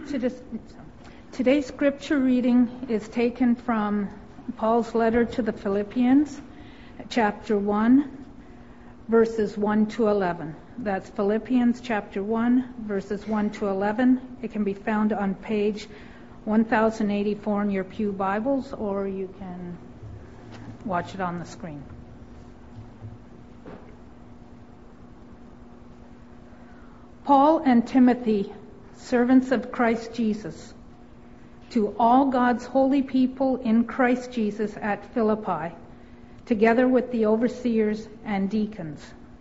Today's scripture reading is taken from Paul's letter to the Philippians, chapter 1, verses 1 to 11. That's Philippians chapter 1, verses 1 to 11. It can be found on page 1084 in your pew Bibles, or you can watch it on the screen. Paul and Timothy, servants of Christ Jesus, to all God's holy people in Christ Jesus at Philippi, together with the overseers and deacons.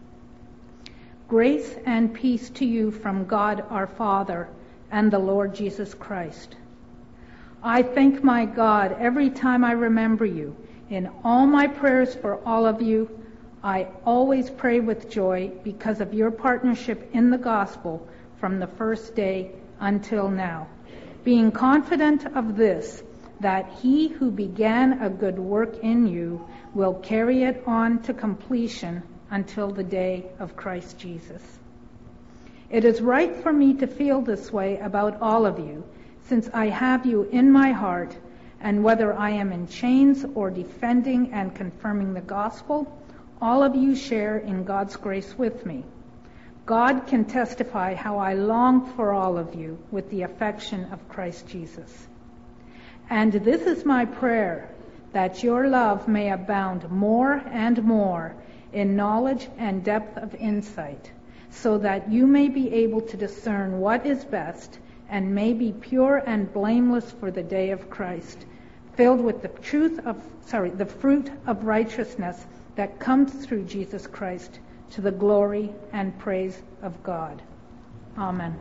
Grace and peace to you from God our Father and the Lord Jesus Christ. I thank my God every time I remember you. In all my prayers for all of you, I always pray with joy because of your partnership in the gospel from the first day until now, being confident of this, that he who began a good work in you will carry it on to completion until the day of Christ Jesus. It is right for me to feel this way about all of you, since I have you in my heart, and whether I am in chains or defending and confirming the gospel, all of you share in God's grace with me. God can testify how I long for all of you with the affection of Christ Jesus. And this is my prayer, that your love may abound more and more in knowledge and depth of insight, so that you may be able to discern what is best and may be pure and blameless for the day of Christ, filled with the fruit of righteousness that comes through Jesus Christ, to the glory and praise of God. Amen.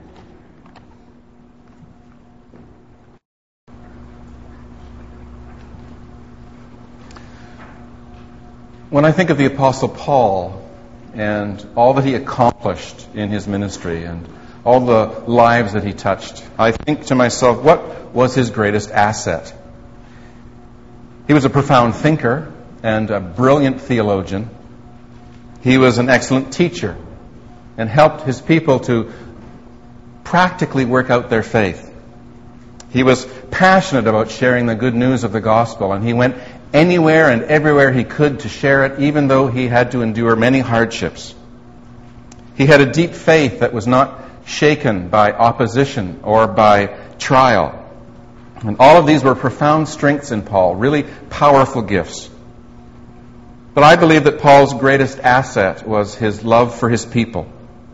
When I think of the Apostle Paul and all that he accomplished in his ministry and all the lives that he touched, I think to myself, what was his greatest asset? He was a profound thinker and a brilliant theologian. He was an excellent teacher and helped his people to practically work out their faith. He was passionate about sharing the good news of the gospel, and he went anywhere and everywhere he could to share it, even though he had to endure many hardships. He had a deep faith that was not shaken by opposition or by trial. And all of these were profound strengths in Paul, really powerful gifts. But I believe that Paul's greatest asset was his love for his people,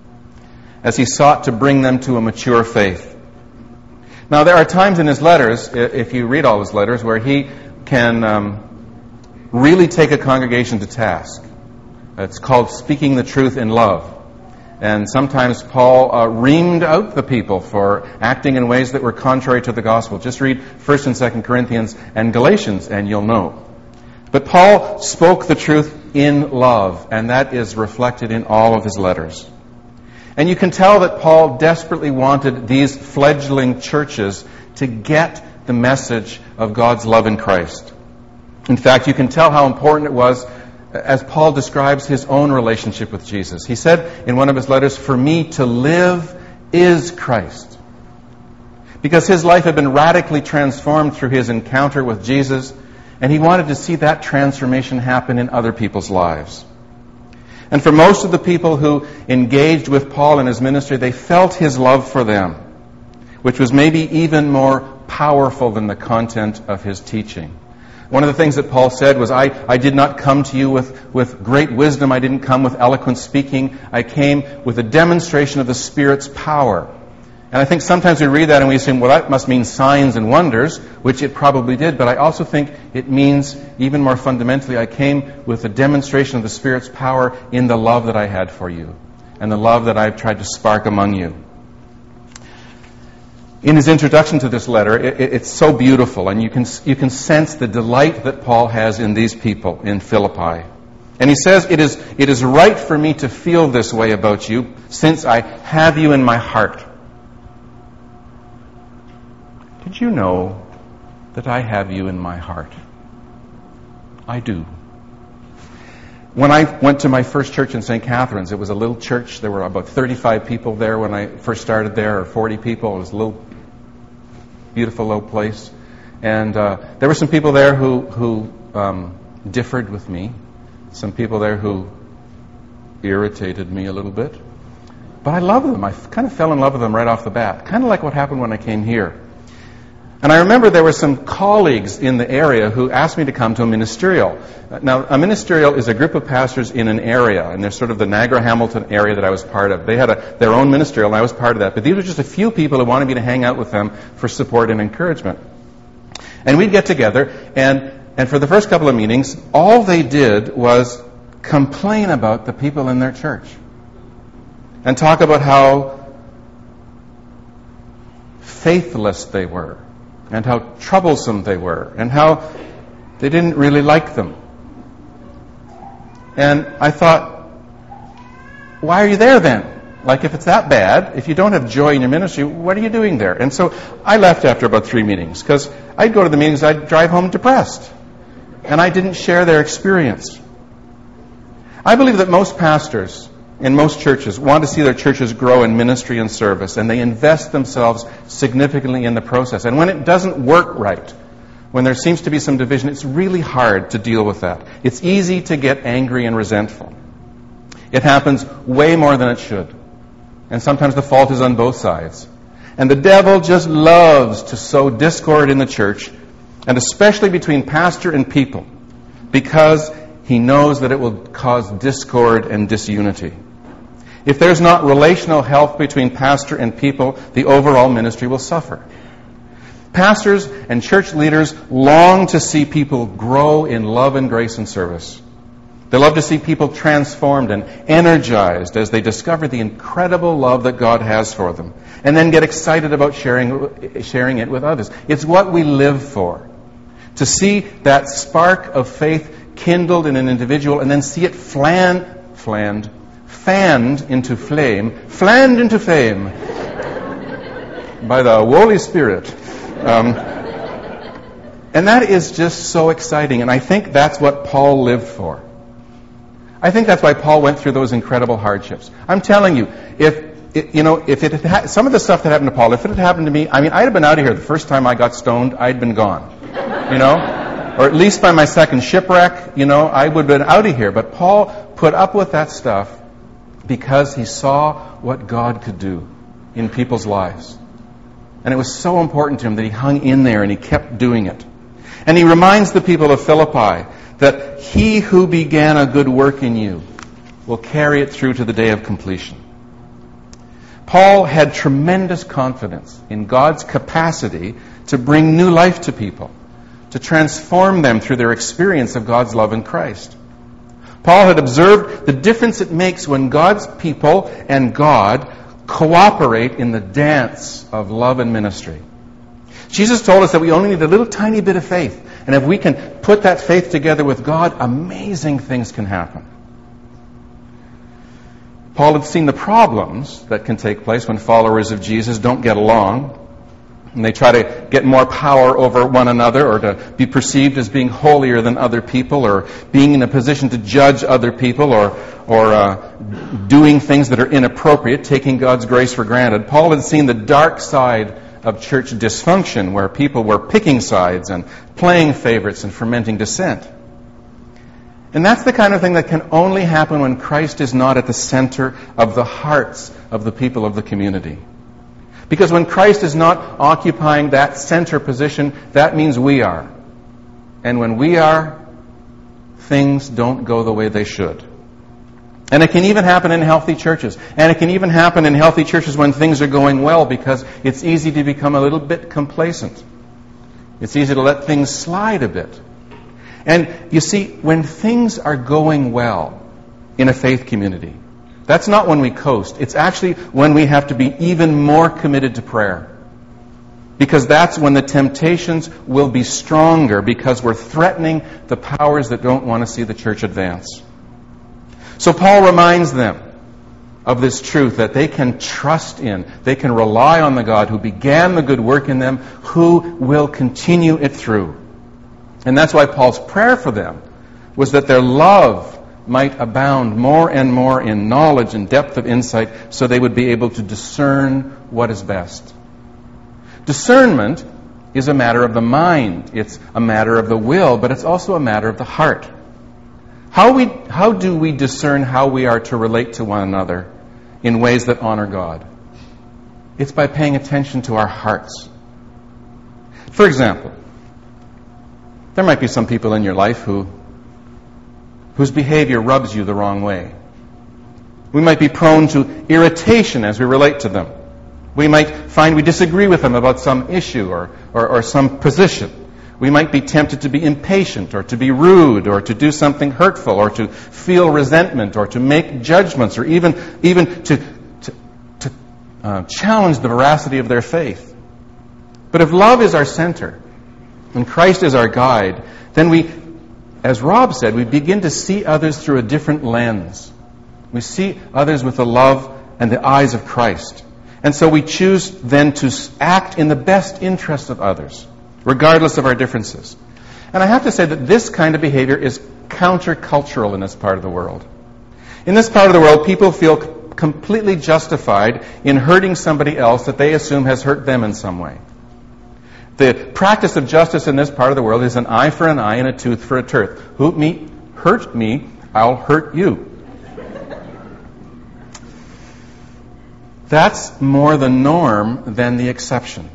as he sought to bring them to a mature faith. Now, there are times in his letters, if you read all his letters, where he can really take a congregation to task. It's called speaking the truth in love. And sometimes Paul reamed out the people for acting in ways that were contrary to the gospel. Just read 1 and 2 Corinthians and Galatians, and you'll know. But Paul spoke the truth in love, and that is reflected in all of his letters. And you can tell that Paul desperately wanted these fledgling churches to get the message of God's love in Christ. In fact, you can tell how important it was as Paul describes his own relationship with Jesus. He said in one of his letters, "For me to live is Christ." Because his life had been radically transformed through his encounter with Jesus, and he wanted to see that transformation happen in other people's lives. And for most of the people who engaged with Paul in his ministry, they felt his love for them, which was maybe even more powerful than the content of his teaching. One of the things that Paul said was, I did not come to you with great wisdom. I didn't come with eloquent speaking. I came with a demonstration of the Spirit's power. And I think sometimes we read that and we assume, well, that must mean signs and wonders, which it probably did. But I also think it means, even more fundamentally, I came with a demonstration of the Spirit's power in the love that I had for you and the love that I've tried to spark among you. In his introduction to this letter, it's so beautiful, and you can sense the delight that Paul has in these people in Philippi. And he says, it is right for me to feel this way about you, since I have you in my heart. Did you know that I have you in my heart? I do. When I went to my first church in St. Catharines, it was a little church. There were about 35 people there when I first started there, or 40 people. It was a little beautiful little place. And there were some people there who differed with me. Some people there who irritated me a little bit. But I love them. I kind of fell in love with them right off the bat. Kind of like what happened when I came here. And I remember there were some colleagues in the area who asked me to come to a ministerial. Now, a ministerial is a group of pastors in an area, and they're sort of the Niagara-Hamilton area that I was part of. They had their own ministerial, and I was part of that. But these were just a few people who wanted me to hang out with them for support and encouragement. And we'd get together, and for the first couple of meetings, all they did was complain about the people in their church and talk about how faithless they were, and how troublesome they were, and how they didn't really like them. And I thought, why are you there then? Like, if it's that bad, if you don't have joy in your ministry, what are you doing there? And so I left after about 3 meetings, because I'd go to the meetings, I'd drive home depressed. And I didn't share their experience. I believe that most pastors in most churches want to see their churches grow in ministry and service, and they invest themselves significantly in the process. And when it doesn't work right, when there seems to be some division, it's really hard to deal with that. It's easy to get angry and resentful. It happens way more than it should. And sometimes the fault is on both sides. And the devil just loves to sow discord in the church, and especially between pastor and people, because he knows that it will cause discord and disunity. If there's not relational health between pastor and people, the overall ministry will suffer. Pastors and church leaders long to see people grow in love and grace and service. They love to see people transformed and energized as they discover the incredible love that God has for them, and then get excited about sharing it with others. It's what we live for. To see that spark of faith kindled in an individual, and then see it fanned into flame by the Holy Spirit. And that is just so exciting, and I think that's what Paul lived for. I think that's why Paul went through those incredible hardships. I'm telling you, some of the stuff that happened to Paul, if it had happened to me, I'd have been out of here. The first time I got stoned, I'd been gone. Or at least by my second shipwreck, I would have been out of here. But Paul put up with that stuff because he saw what God could do in people's lives. And it was so important to him that he hung in there and he kept doing it. And he reminds the people of Philippi that he who began a good work in you will carry it through to the day of completion. Paul had tremendous confidence in God's capacity to bring new life to people, to transform them through their experience of God's love in Christ. Paul had observed the difference it makes when God's people and God cooperate in the dance of love and ministry. Jesus told us that we only need a little tiny bit of faith. And if we can put that faith together with God, amazing things can happen. Paul had seen the problems that can take place when followers of Jesus don't get along, and they try to get more power over one another, or to be perceived as being holier than other people, or being in a position to judge other people, or doing things that are inappropriate, taking God's grace for granted. Paul had seen the dark side of church dysfunction, where people were picking sides and playing favorites and fermenting dissent. And that's the kind of thing that can only happen when Christ is not at the center of the hearts of the people of the community. Because when Christ is not occupying that center position, that means we are. And when we are, things don't go the way they should. And it can even happen in healthy churches. And it can even happen in healthy churches when things are going well, because it's easy to become a little bit complacent. It's easy to let things slide a bit. And you see, when things are going well in a faith community, that's not when we coast. It's actually when we have to be even more committed to prayer. Because that's when the temptations will be stronger, because we're threatening the powers that don't want to see the church advance. So Paul reminds them of this truth, that they can trust in, they can rely on the God who began the good work in them, who will continue it through. And that's why Paul's prayer for them was that their love might abound more and more in knowledge and depth of insight, so they would be able to discern what is best. Discernment is a matter of the mind. It's a matter of the will, but it's also a matter of the heart. How do we discern how we are to relate to one another in ways that honor God? It's by paying attention to our hearts. For example, there might be some people in your life whose behavior rubs you the wrong way. We might be prone to irritation as we relate to them. We might find we disagree with them about some issue or some position. We might be tempted to be impatient or to be rude or to do something hurtful or to feel resentment or to make judgments or even to challenge the veracity of their faith. But if love is our center and Christ is our guide, then we, as Rob said, we begin to see others through a different lens. We see others with the love and the eyes of Christ. And so we choose then to act in the best interest of others, regardless of our differences. And I have to say that this kind of behavior is countercultural in this part of the world. In this part of the world, people feel completely justified in hurting somebody else that they assume has hurt them in some way. The practice of justice in this part of the world is an eye for an eye and a tooth for a tooth. Hurt me, I'll hurt you. That's more the norm than the exception.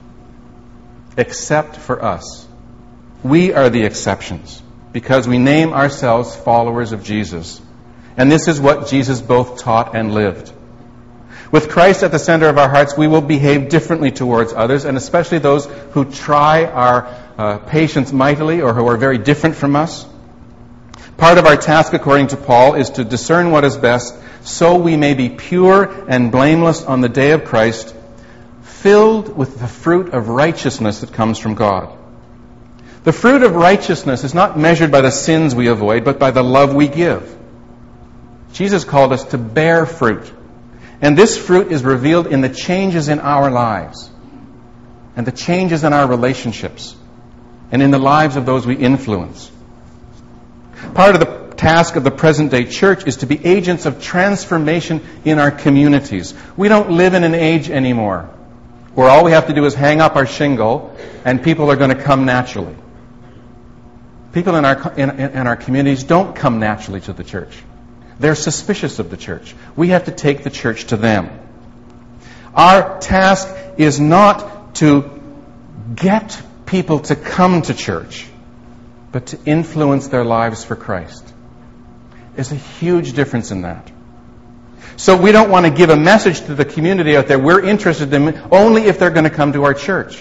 Except for us. We are the exceptions because we name ourselves followers of Jesus. And this is what Jesus both taught and lived. With Christ at the center of our hearts, we will behave differently towards others, and especially those who try our patience mightily or who are very different from us. Part of our task, according to Paul, is to discern what is best so we may be pure and blameless on the day of Christ, filled with the fruit of righteousness that comes from God. The fruit of righteousness is not measured by the sins we avoid, but by the love we give. Jesus called us to bear fruit. And this fruit is revealed in the changes in our lives and the changes in our relationships and in the lives of those we influence. Part of the task of the present-day church is to be agents of transformation in our communities. We don't live in an age anymore where all we have to do is hang up our shingle and people are going to come naturally. People in our communities don't come naturally to the church. They're suspicious of the church. We have to take the church to them. Our task is not to get people to come to church, but to influence their lives for Christ. There's a huge difference in that. So we don't want to give a message to the community out there we're interested in only if they're going to come to our church.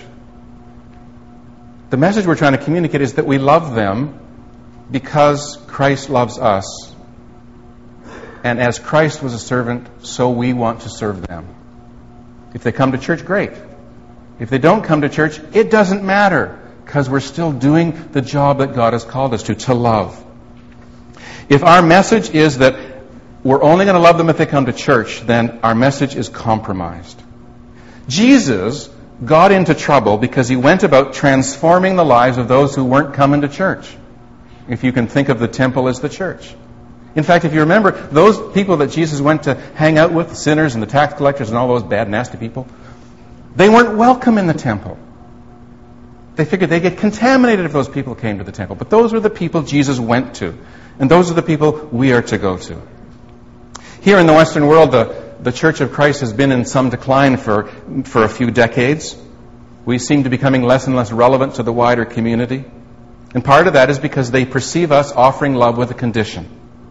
The message we're trying to communicate is that we love them because Christ loves us. And as Christ was a servant, so we want to serve them. If they come to church, great. If they don't come to church, it doesn't matter, because we're still doing the job that God has called us to love. If our message is that we're only going to love them if they come to church, then our message is compromised. Jesus got into trouble because he went about transforming the lives of those who weren't coming to church. If you can think of the temple as the church. In fact, if you remember, those people that Jesus went to hang out with, the sinners and the tax collectors and all those bad, nasty people, they weren't welcome in the temple. They figured they'd get contaminated if those people came to the temple. But those were the people Jesus went to. And those are the people we are to go to. Here in the Western world, the Church of Christ has been in some decline for a few decades. We seem to be becoming less and less relevant to the wider community. And part of that is because they perceive us offering love with a condition.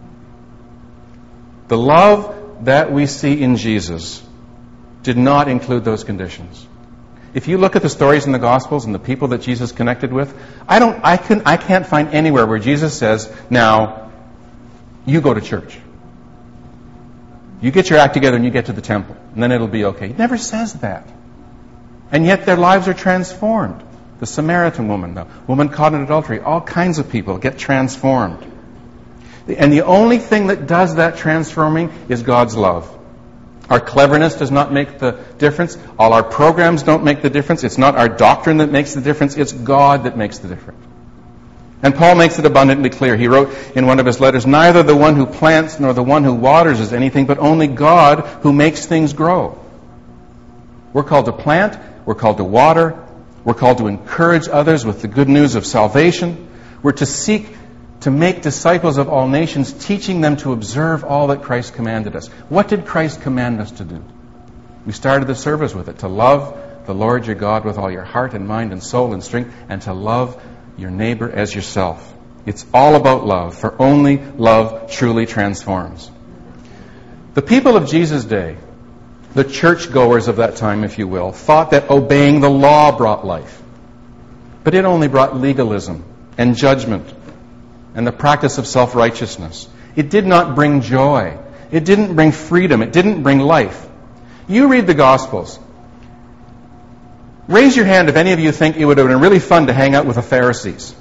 The love that we see in Jesus did not include those conditions. If you look at the stories in the Gospels and the people that Jesus connected with, I can't find anywhere where Jesus says, now, you go to church. You get your act together and you get to the temple, and then it'll be okay. He never says that. And yet their lives are transformed. The Samaritan woman, the woman caught in adultery, all kinds of people get transformed. And the only thing that does that transforming is God's love. Our cleverness does not make the difference. All our programs don't make the difference. It's not our doctrine that makes the difference. It's God that makes the difference. And Paul makes it abundantly clear. He wrote in one of his letters, neither the one who plants nor the one who waters is anything, but only God who makes things grow. We're called to plant. We're called to water. We're called to encourage others with the good news of salvation. We're to seek to make disciples of all nations, teaching them to observe all that Christ commanded us. What did Christ command us to do? We started the service with it, to love the Lord your God with all your heart and mind and soul and strength, and to love your neighbor as yourself. It's all about love, for only love truly transforms. The people of Jesus' day, the churchgoers of that time, if you will, thought that obeying the law brought life. But it only brought legalism and judgment and the practice of self-righteousness. It did not bring joy. It didn't bring freedom. It didn't bring life. You read the Gospels. Raise your hand if any of you think it would have been really fun to hang out with the Pharisees.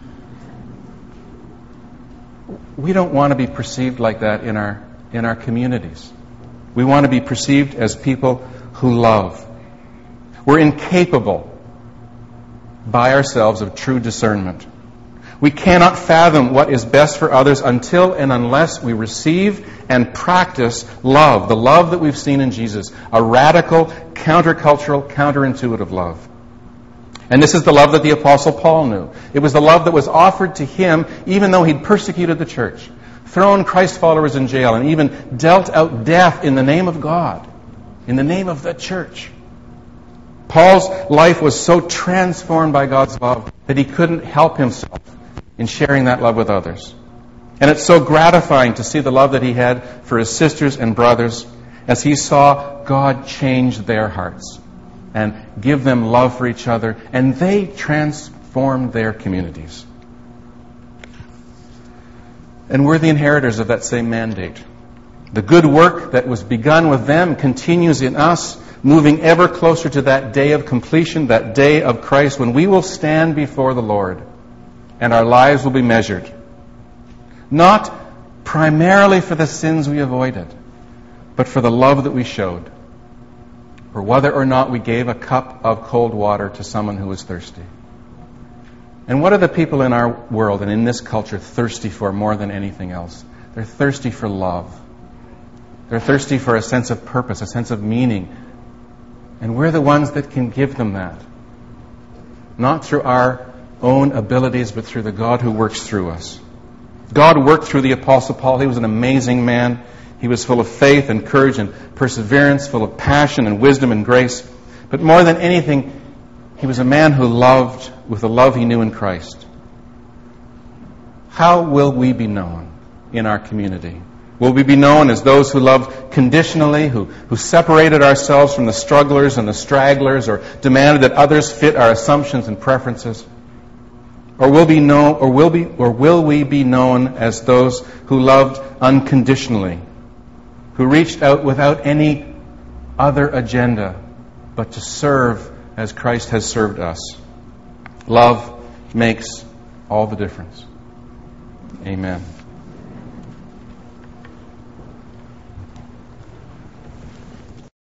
We don't want to be perceived like that in our communities. We want to be perceived as people who love. We're incapable by ourselves of true discernment. We cannot fathom what is best for others until and unless we receive and practice love, the love that we've seen in Jesus, a radical, countercultural, counterintuitive love. And this is the love that the Apostle Paul knew. It was the love that was offered to him even though he'd persecuted the church, thrown Christ followers in jail, and even dealt out death in the name of God, in the name of the church. Paul's life was so transformed by God's love that he couldn't help himself in sharing that love with others. And it's so gratifying to see the love that he had for his sisters and brothers as he saw God change their hearts and give them love for each other, and they transformed their communities. And we're the inheritors of that same mandate. The good work that was begun with them continues in us, moving ever closer to that day of completion, that day of Christ, when we will stand before the Lord and our lives will be measured. Not primarily for the sins we avoided, but for the love that we showed, or whether or not we gave a cup of cold water to someone who was thirsty. And what are the people in our world and in this culture thirsty for more than anything else? They're thirsty for love. They're thirsty for a sense of purpose, a sense of meaning. And we're the ones that can give them that. Not through our own abilities, but through the God who works through us. God worked through the Apostle Paul. He was an amazing man. He was full of faith and courage and perseverance, full of passion and wisdom and grace. But more than anything, he was a man who loved with the love he knew in Christ. How will we be known in our community? Will we be known as those who loved conditionally, who separated ourselves from the strugglers and the stragglers, or demanded that others fit our assumptions and preferences? Or will we be known as those who loved unconditionally, who reached out without any other agenda but to serve as Christ has served us? Love makes all the difference. Amen.